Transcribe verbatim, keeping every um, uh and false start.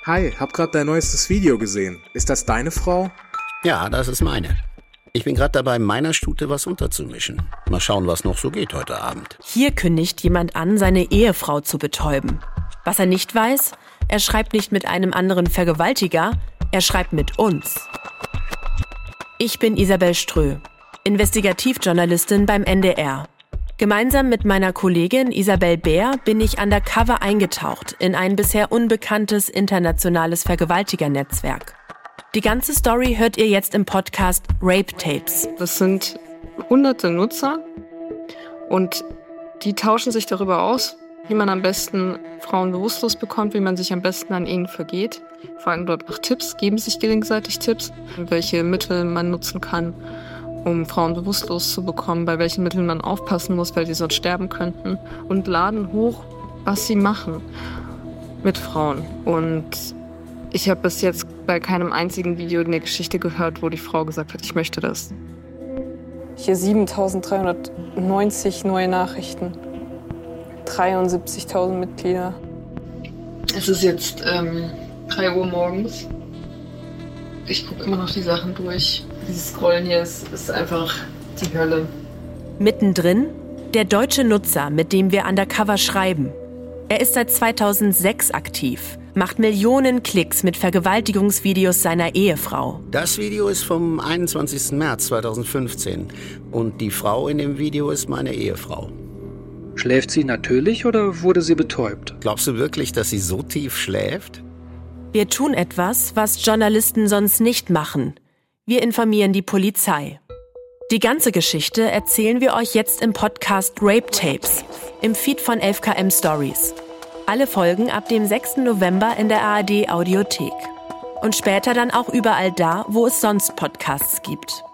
Hi, hab grad dein neuestes Video gesehen. Ist das deine Frau? Ja, das ist meine. Ich bin gerade dabei, meiner Stute was unterzumischen. Mal schauen, was noch so geht heute Abend. Hier kündigt jemand an, seine Ehefrau zu betäuben. Was er nicht weiß, er schreibt nicht mit einem anderen Vergewaltiger, er schreibt mit uns. Ich bin Isabel Strö, Investigativjournalistin beim N D R. Gemeinsam mit meiner Kollegin Isabel Bär bin ich undercover eingetaucht in ein bisher unbekanntes internationales Vergewaltigernetzwerk. Die ganze Story hört ihr jetzt im Podcast Rape Tapes. Das sind hunderte Nutzer und die tauschen sich darüber aus, wie man am besten Frauen bewusstlos bekommt, wie man sich am besten an ihnen vergeht. Vor allem dort auch Tipps, geben sich gegenseitig Tipps, welche Mittel man nutzen kann, um Frauen bewusstlos zu bekommen, bei welchen Mitteln man aufpassen muss, weil sie sonst sterben könnten, und laden hoch, was sie machen mit Frauen. Und ich habe bis jetzt bei keinem einzigen Video eine Geschichte gehört, wo die Frau gesagt hat, ich möchte das. Hier siebentausenddreihundertneunzig neue Nachrichten, dreiundsiebzigtausend Mitglieder. Es ist jetzt ähm, drei Uhr morgens. Ich gucke immer noch die Sachen durch. Dieses Scrollen hier ist, ist einfach die Hölle. Mittendrin der deutsche Nutzer, mit dem wir undercover schreiben. Er ist seit zweitausendsechs aktiv, macht Millionen Klicks mit Vergewaltigungsvideos seiner Ehefrau. Das Video ist vom einundzwanzigsten März zweitausendfünfzehn und die Frau in dem Video ist meine Ehefrau. Schläft sie natürlich oder wurde sie betäubt? Glaubst du wirklich, dass sie so tief schläft? Wir tun etwas, was Journalisten sonst nicht machen. Wir informieren die Polizei. Die ganze Geschichte erzählen wir euch jetzt im Podcast Rape Tapes, im Feed von elf K M Stories. Alle Folgen ab dem sechsten November in der A R D Audiothek. Und später dann auch überall da, wo es sonst Podcasts gibt.